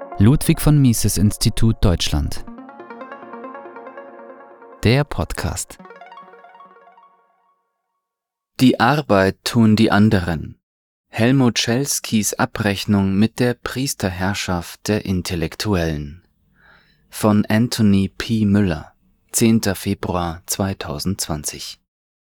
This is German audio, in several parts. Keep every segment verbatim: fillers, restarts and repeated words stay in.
Ludwig von Mises Institut Deutschland. Der Podcast. Die Arbeit tun die anderen. Helmut Schelsky's Abrechnung mit der Priesterherrschaft der Intellektuellen. Von Anthony P. Müller, zehnter Februar zweitausendzwanzig.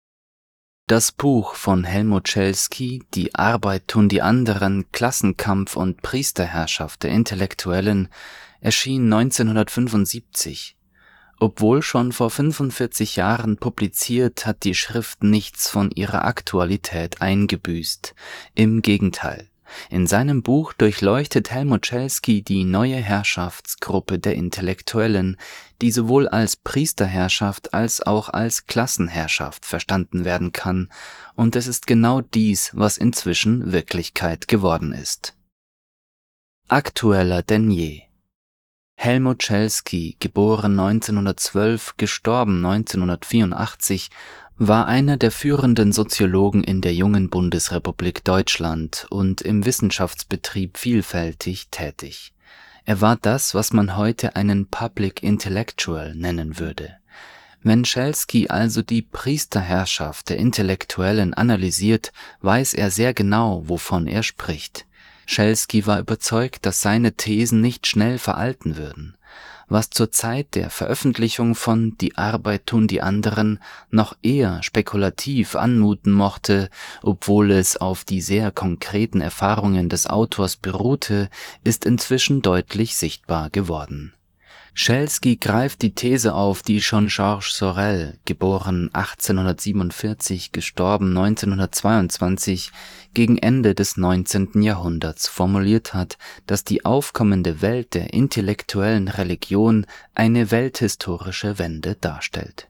Das Buch von Helmut Schelsky, Die Arbeit tun die anderen, Klassenkampf und Priesterherrschaft der Intellektuellen, erschien neunzehnhundertfünfundsiebzig. Obwohl schon vor fünfundvierzig Jahren publiziert, hat die Schrift nichts von ihrer Aktualität eingebüßt. Im Gegenteil. In seinem Buch durchleuchtet Helmut Schelsky die neue Herrschaftsgruppe der Intellektuellen, die sowohl als Priesterherrschaft als auch als Klassenherrschaft verstanden werden kann, und es ist genau dies, was inzwischen Wirklichkeit geworden ist. Aktueller denn je. Helmut Schelsky, geboren neunzehnhundertzwölf, gestorben neunzehnhundertvierundachtzig, war einer der führenden Soziologen in der jungen Bundesrepublik Deutschland und im Wissenschaftsbetrieb vielfältig tätig. Er war das, was man heute einen Public Intellectual nennen würde. Wenn Schelsky also die Priesterherrschaft der Intellektuellen analysiert, weiß er sehr genau, wovon er spricht. Schelsky war überzeugt, dass seine Thesen nicht schnell veralten würden. Was zur Zeit der Veröffentlichung von Die Arbeit tun die anderen noch eher spekulativ anmuten mochte, obwohl es auf die sehr konkreten Erfahrungen des Autors beruhte, ist inzwischen deutlich sichtbar geworden. Schelsky greift die These auf, die schon Georges Sorel, geboren achtzehnhundertsiebenundvierzig, gestorben neunzehnhundertzweiundzwanzig, gegen Ende des neunzehnten Jahrhunderts formuliert hat, dass die aufkommende Welt der intellektuellen Religion eine welthistorische Wende darstellt.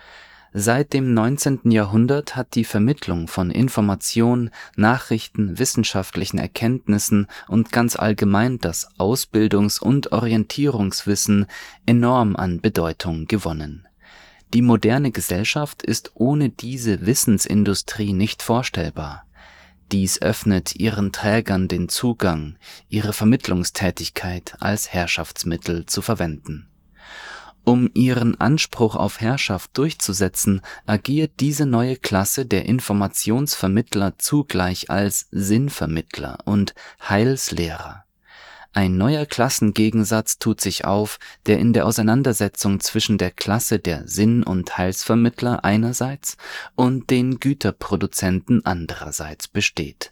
Seit dem neunzehnten Jahrhundert hat die Vermittlung von Information, Nachrichten, wissenschaftlichen Erkenntnissen und ganz allgemein das Ausbildungs- und Orientierungswissen enorm an Bedeutung gewonnen. Die moderne Gesellschaft ist ohne diese Wissensindustrie nicht vorstellbar. Dies öffnet ihren Trägern den Zugang, ihre Vermittlungstätigkeit als Herrschaftsmittel zu verwenden. Um ihren Anspruch auf Herrschaft durchzusetzen, agiert diese neue Klasse der Informationsvermittler zugleich als Sinnvermittler und Heilslehrer. Ein neuer Klassengegensatz tut sich auf, der in der Auseinandersetzung zwischen der Klasse der Sinn- und Heilsvermittler einerseits und den Güterproduzenten andererseits besteht.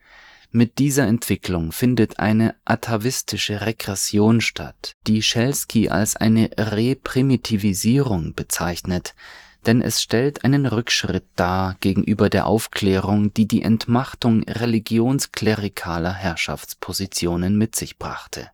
Mit dieser Entwicklung findet eine atavistische Regression statt, die Schelsky als eine Reprimitivierung bezeichnet, denn es stellt einen Rückschritt dar gegenüber der Aufklärung, die die Entmachtung religionsklerikaler Herrschaftspositionen mit sich brachte.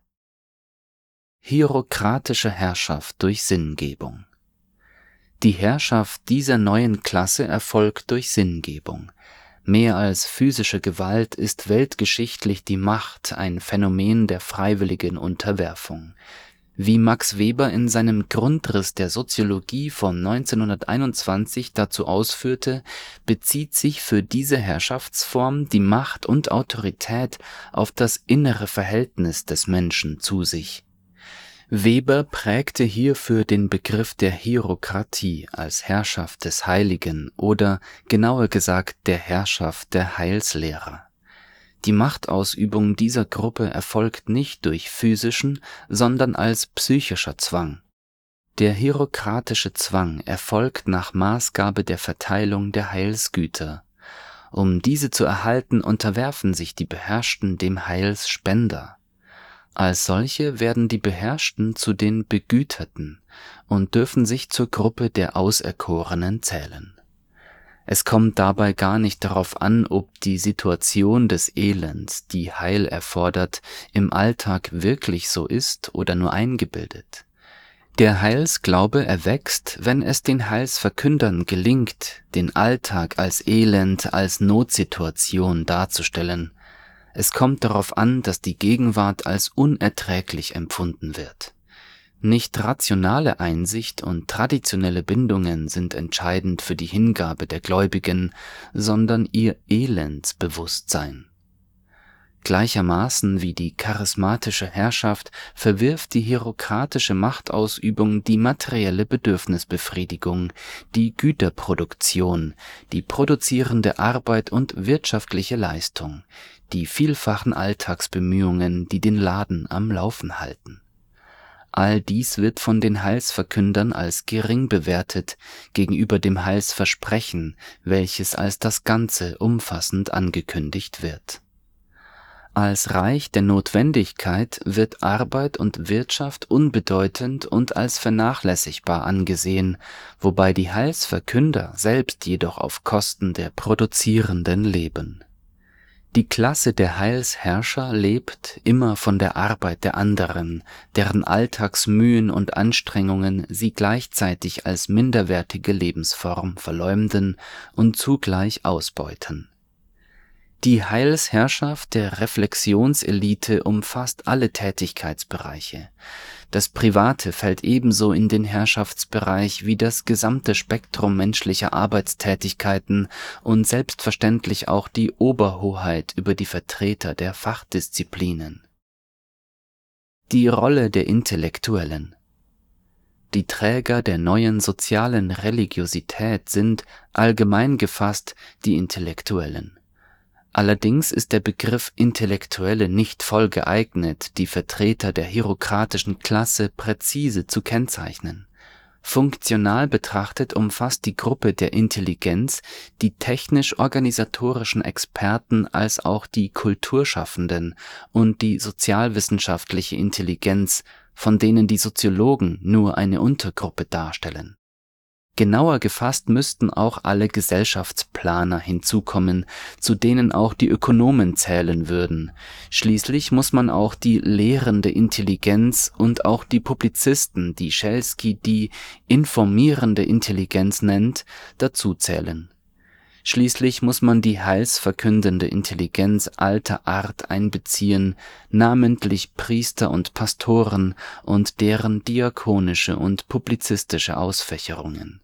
Hierokratische Herrschaft durch Sinngebung. Die Herrschaft dieser neuen Klasse erfolgt durch Sinngebung. Mehr als physische Gewalt ist weltgeschichtlich die Macht ein Phänomen der freiwilligen Unterwerfung. Wie Max Weber in seinem Grundriss der Soziologie von neunzehnhunderteinundzwanzig dazu ausführte, bezieht sich für diese Herrschaftsform die Macht und Autorität auf das innere Verhältnis des Menschen zu sich. Weber prägte hierfür den Begriff der Hierokratie als Herrschaft des Heiligen oder genauer gesagt der Herrschaft der Heilslehrer. Die Machtausübung dieser Gruppe erfolgt nicht durch physischen, sondern als psychischer Zwang. Der hierokratische Zwang erfolgt nach Maßgabe der Verteilung der Heilsgüter. Um diese zu erhalten, unterwerfen sich die Beherrschten dem Heilsspender. Als solche werden die Beherrschten zu den Begüterten und dürfen sich zur Gruppe der Auserkorenen zählen. Es kommt dabei gar nicht darauf an, ob die Situation des Elends, die Heil erfordert, im Alltag wirklich so ist oder nur eingebildet. Der Heilsglaube erwächst, wenn es den Heilsverkündern gelingt, den Alltag als Elend, als Notsituation darzustellen. Es kommt darauf an, dass die Gegenwart als unerträglich empfunden wird. Nicht rationale Einsicht und traditionelle Bindungen sind entscheidend für die Hingabe der Gläubigen, sondern ihr Elendsbewusstsein. Gleichermaßen wie die charismatische Herrschaft verwirft die hierokratische Machtausübung die materielle Bedürfnisbefriedigung, die Güterproduktion, die produzierende Arbeit und wirtschaftliche Leistung, die vielfachen Alltagsbemühungen, die den Laden am Laufen halten. All dies wird von den Heilsverkündern als gering bewertet gegenüber dem Heilsversprechen, welches als das Ganze umfassend angekündigt wird. Als Reich der Notwendigkeit wird Arbeit und Wirtschaft unbedeutend und als vernachlässigbar angesehen, wobei die Heilsverkünder selbst jedoch auf Kosten der Produzierenden leben. Die Klasse der Heilsherrscher lebt immer von der Arbeit der anderen, deren Alltagsmühen und Anstrengungen sie gleichzeitig als minderwertige Lebensform verleumden und zugleich ausbeuten. Die Heilsherrschaft der Reflexionselite umfasst alle Tätigkeitsbereiche. Das Private fällt ebenso in den Herrschaftsbereich wie das gesamte Spektrum menschlicher Arbeitstätigkeiten und selbstverständlich auch die Oberhoheit über die Vertreter der Fachdisziplinen. Die Rolle der Intellektuellen. Die Träger der neuen sozialen Religiosität sind, allgemein gefasst, die Intellektuellen. Allerdings ist der Begriff Intellektuelle nicht voll geeignet, die Vertreter der hierokratischen Klasse präzise zu kennzeichnen. Funktional betrachtet umfasst die Gruppe der Intelligenz die technisch-organisatorischen Experten als auch die Kulturschaffenden und die sozialwissenschaftliche Intelligenz, von denen die Soziologen nur eine Untergruppe darstellen. Genauer gefasst müssten auch alle Gesellschaftsplaner hinzukommen, zu denen auch die Ökonomen zählen würden. Schließlich muss man auch die lehrende Intelligenz und auch die Publizisten, die Schelsky die informierende Intelligenz nennt, dazuzählen. Schließlich muss man die heilsverkündende Intelligenz alter Art einbeziehen, namentlich Priester und Pastoren und deren diakonische und publizistische Ausfächerungen.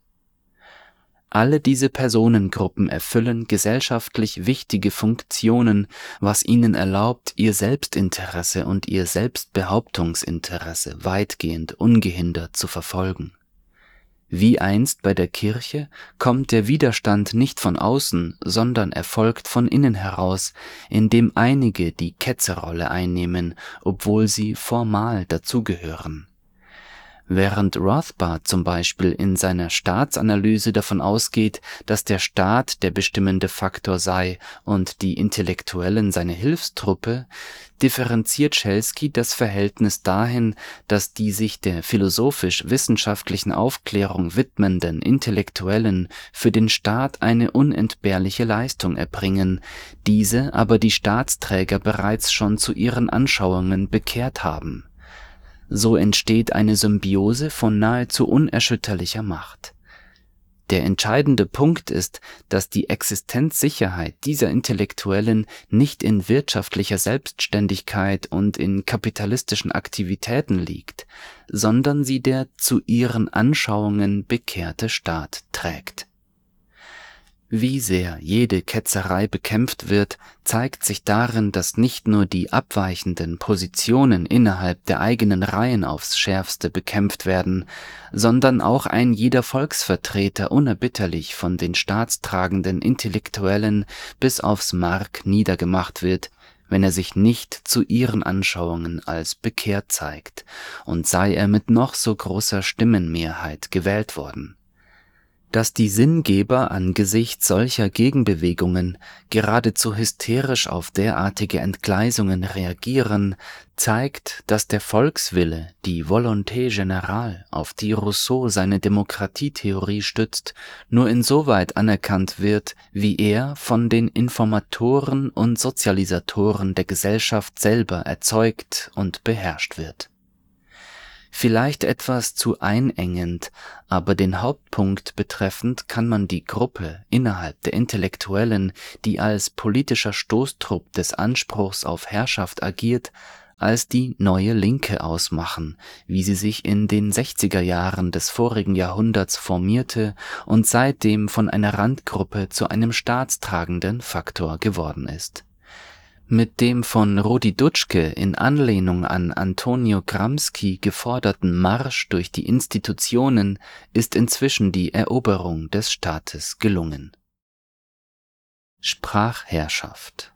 Alle diese Personengruppen erfüllen gesellschaftlich wichtige Funktionen, was ihnen erlaubt, ihr Selbstinteresse und ihr Selbstbehauptungsinteresse weitgehend ungehindert zu verfolgen. Wie einst bei der Kirche kommt der Widerstand nicht von außen, sondern erfolgt von innen heraus, indem einige die Ketzerrolle einnehmen, obwohl sie formal dazugehören. Während Rothbard zum Beispiel in seiner Staatsanalyse davon ausgeht, dass der Staat der bestimmende Faktor sei und die Intellektuellen seine Hilfstruppe, differenziert Schelsky das Verhältnis dahin, dass die sich der philosophisch-wissenschaftlichen Aufklärung widmenden Intellektuellen für den Staat eine unentbehrliche Leistung erbringen, diese aber die Staatsträger bereits schon zu ihren Anschauungen bekehrt haben. So entsteht eine Symbiose von nahezu unerschütterlicher Macht. Der entscheidende Punkt ist, dass die Existenzsicherheit dieser Intellektuellen nicht in wirtschaftlicher Selbstständigkeit und in kapitalistischen Aktivitäten liegt, sondern sie der zu ihren Anschauungen bekehrte Staat trägt. Wie sehr jede Ketzerei bekämpft wird, zeigt sich darin, dass nicht nur die abweichenden Positionen innerhalb der eigenen Reihen aufs Schärfste bekämpft werden, sondern auch ein jeder Volksvertreter unerbitterlich von den staatstragenden Intellektuellen bis aufs Mark niedergemacht wird, wenn er sich nicht zu ihren Anschauungen als bekehrt zeigt, und sei er mit noch so großer Stimmenmehrheit gewählt worden. Dass die Sinngeber angesichts solcher Gegenbewegungen geradezu hysterisch auf derartige Entgleisungen reagieren, zeigt, dass der Volkswille, die Volonté générale, auf die Rousseau seine Demokratietheorie stützt, nur insoweit anerkannt wird, wie er von den Informatoren und Sozialisatoren der Gesellschaft selber erzeugt und beherrscht wird. Vielleicht etwas zu einengend, aber den Hauptpunkt betreffend kann man die Gruppe innerhalb der Intellektuellen, die als politischer Stoßtrupp des Anspruchs auf Herrschaft agiert, als die neue Linke ausmachen, wie sie sich in den sechziger Jahren des vorigen Jahrhunderts formierte und seitdem von einer Randgruppe zu einem staatstragenden Faktor geworden ist. Mit dem von Rudi Dutschke in Anlehnung an Antonio Gramsci geforderten Marsch durch die Institutionen ist inzwischen die Eroberung des Staates gelungen. Sprachherrschaft.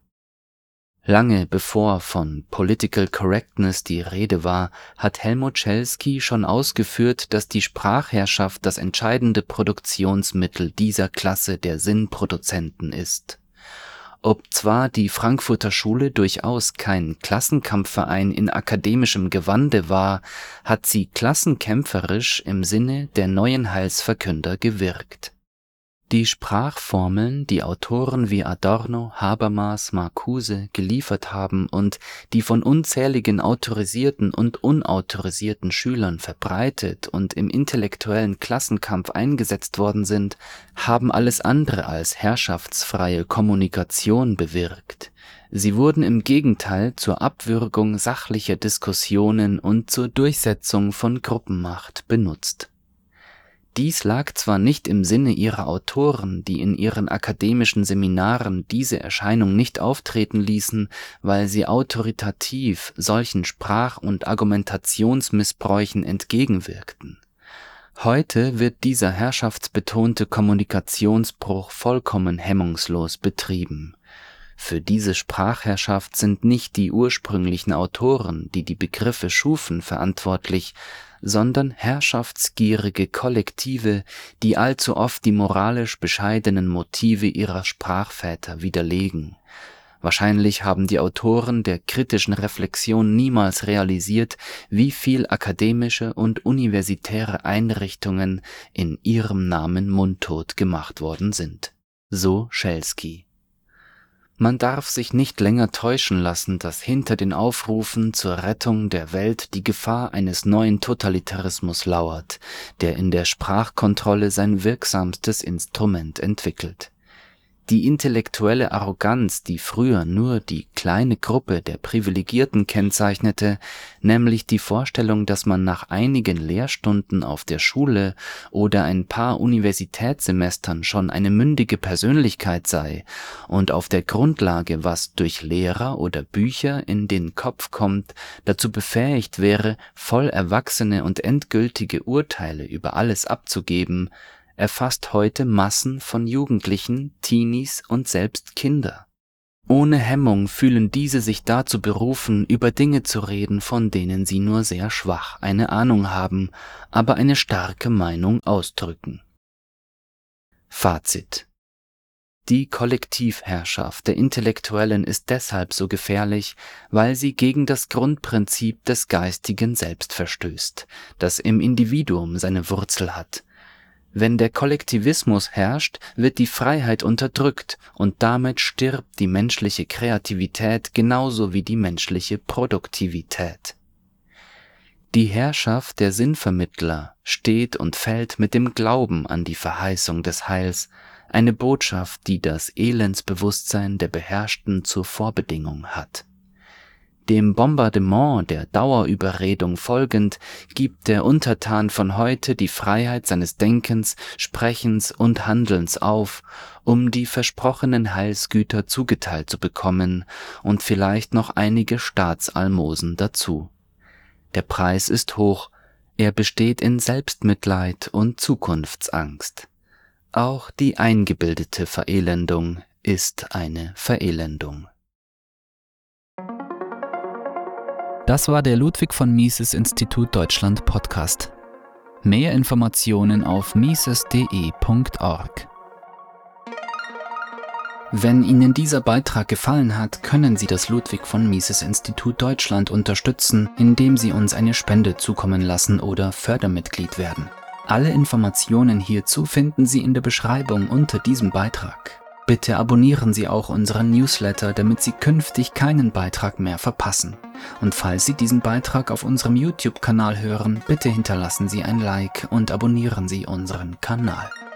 Lange bevor von Political Correctness die Rede war, hat Helmut Schelsky schon ausgeführt, dass die Sprachherrschaft das entscheidende Produktionsmittel dieser Klasse der Sinnproduzenten ist. Ob zwar die Frankfurter Schule durchaus kein Klassenkampfverein in akademischem Gewande war, hat sie klassenkämpferisch im Sinne der neuen Heilsverkünder gewirkt. Die Sprachformeln, die Autoren wie Adorno, Habermas, Marcuse geliefert haben und die von unzähligen autorisierten und unautorisierten Schülern verbreitet und im intellektuellen Klassenkampf eingesetzt worden sind, haben alles andere als herrschaftsfreie Kommunikation bewirkt. Sie wurden im Gegenteil zur Abwürgung sachlicher Diskussionen und zur Durchsetzung von Gruppenmacht benutzt. Dies lag zwar nicht im Sinne ihrer Autoren, die in ihren akademischen Seminaren diese Erscheinung nicht auftreten ließen, weil sie autoritativ solchen Sprach- und Argumentationsmissbräuchen entgegenwirkten. Heute wird dieser herrschaftsbetonte Kommunikationsbruch vollkommen hemmungslos betrieben. Für diese Sprachherrschaft sind nicht die ursprünglichen Autoren, die die Begriffe schufen, verantwortlich, sondern herrschaftsgierige Kollektive, die allzu oft die moralisch bescheidenen Motive ihrer Sprachväter widerlegen. Wahrscheinlich haben die Autoren der kritischen Reflexion niemals realisiert, wie viel akademische und universitäre Einrichtungen in ihrem Namen mundtot gemacht worden sind. So Schelsky. Man darf sich nicht länger täuschen lassen, dass hinter den Aufrufen zur Rettung der Welt die Gefahr eines neuen Totalitarismus lauert, der in der Sprachkontrolle sein wirksamstes Instrument entwickelt. Die intellektuelle Arroganz, die früher nur die kleine Gruppe der Privilegierten kennzeichnete, nämlich die Vorstellung, dass man nach einigen Lehrstunden auf der Schule oder ein paar Universitätssemestern schon eine mündige Persönlichkeit sei und auf der Grundlage, was durch Lehrer oder Bücher in den Kopf kommt, dazu befähigt wäre, voll erwachsene und endgültige Urteile über alles abzugeben, erfasst heute Massen von Jugendlichen, Teenies und selbst Kinder. Ohne Hemmung fühlen diese sich dazu berufen, über Dinge zu reden, von denen sie nur sehr schwach eine Ahnung haben, aber eine starke Meinung ausdrücken. Fazit: Die Kollektivherrschaft der Intellektuellen ist deshalb so gefährlich, weil sie gegen das Grundprinzip des geistigen Selbst verstößt, das im Individuum seine Wurzel hat. Wenn der Kollektivismus herrscht, wird die Freiheit unterdrückt und damit stirbt die menschliche Kreativität genauso wie die menschliche Produktivität. Die Herrschaft der Sinnvermittler steht und fällt mit dem Glauben an die Verheißung des Heils, eine Botschaft, die das Elendsbewusstsein der Beherrschten zur Vorbedingung hat. Dem Bombardement der Dauerüberredung folgend gibt der Untertan von heute die Freiheit seines Denkens, Sprechens und Handelns auf, um die versprochenen Heilsgüter zugeteilt zu bekommen und vielleicht noch einige Staatsalmosen dazu. Der Preis ist hoch, er besteht in Selbstmitleid und Zukunftsangst. Auch die eingebildete Verelendung ist eine Verelendung. Das war der Ludwig von Mises Institut Deutschland Podcast. Mehr Informationen auf mises punkt de punkt org. Wenn Ihnen dieser Beitrag gefallen hat, können Sie das Ludwig von Mises Institut Deutschland unterstützen, indem Sie uns eine Spende zukommen lassen oder Fördermitglied werden. Alle Informationen hierzu finden Sie in der Beschreibung unter diesem Beitrag. Bitte abonnieren Sie auch unseren Newsletter, damit Sie künftig keinen Beitrag mehr verpassen. Und falls Sie diesen Beitrag auf unserem YouTube-Kanal hören, bitte hinterlassen Sie ein Like und abonnieren Sie unseren Kanal.